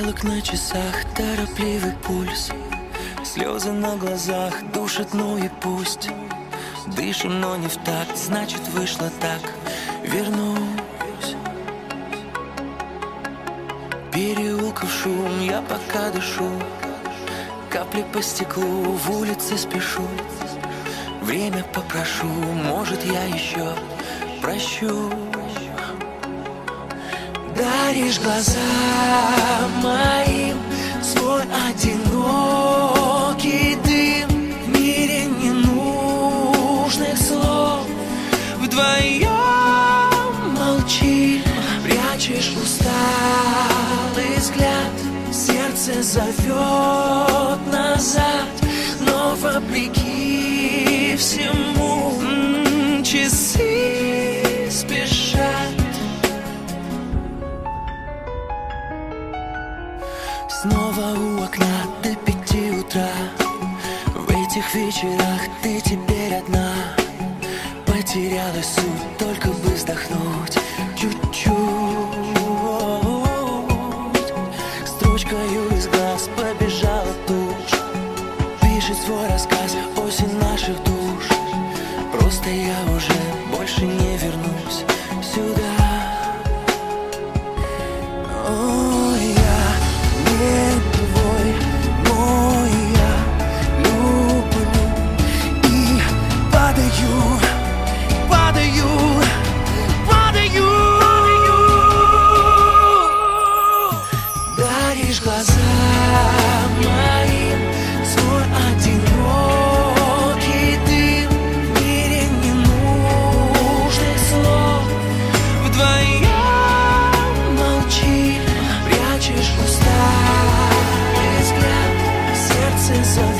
Стрелок на часах, торопливый пульс, слезы на глазах душат, ну и пусть. Дышим, но не в такт, значит вышло так. Вернусь. Переулков шум, я пока дышу. Капли по стеклу, в улице спешу. Время попрошу, может я еще прощу. Даришь глаза моим свой одинокий дым. В мире ненужных слов вдвоем молчим. Прячешь усталый взгляд, сердце зовет назад, но вопреки всему часы спешат. Снова у окна до 5 утра. В этих вечерах ты теперь одна. Потерялась суть, только бы вздохнуть чуть-чуть. Строчкою из глаз побежала тушь. Пишет свой рассказ, осень наших душ. Просто я уже больше не вернусь сюда. Даришь глаза моим свой одинокий дым. В мире ненужных слов вдвоем молчим. Прячешь усталый взгляд, сердце зовет.